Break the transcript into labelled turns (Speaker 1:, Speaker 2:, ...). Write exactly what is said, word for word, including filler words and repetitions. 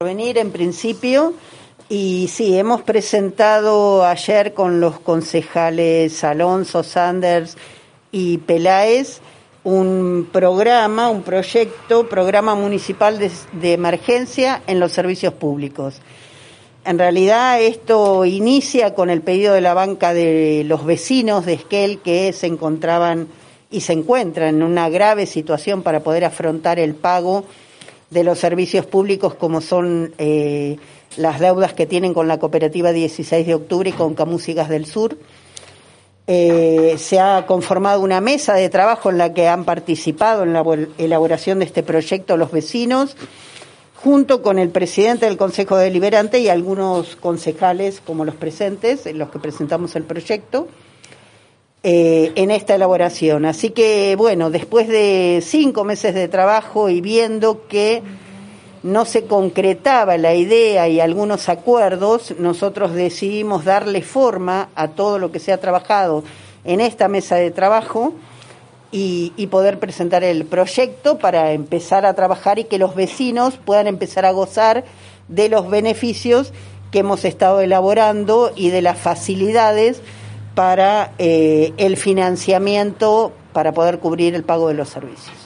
Speaker 1: Venir en principio, y sí, hemos presentado ayer con los concejales Alonso, Sanders y Peláez un programa, un proyecto, programa municipal de, de emergencia en los servicios públicos. En realidad esto inicia con el pedido de la banca de los vecinos de Esquel que se encontraban y se encuentran en una grave situación para poder afrontar el pago de los servicios públicos, como son eh, las deudas que tienen con la cooperativa dieciséis de octubre y con Camus y Gas del Sur. Eh, se ha conformado una mesa de trabajo en la que han participado en la elaboración de este proyecto los vecinos, junto con el presidente del Consejo Deliberante y algunos concejales como los presentes, en los que presentamos el proyecto, eh, en esta elaboración. Así que, bueno, después de cinco meses de trabajo y viendo que no se concretaba la idea y algunos acuerdos, nosotros decidimos darle forma a todo lo que se ha trabajado en esta mesa de trabajo y, y poder presentar el proyecto para empezar a trabajar y que los vecinos puedan empezar a gozar de los beneficios que hemos estado elaborando y de las facilidades para eh, el financiamiento para poder cubrir el pago de los servicios.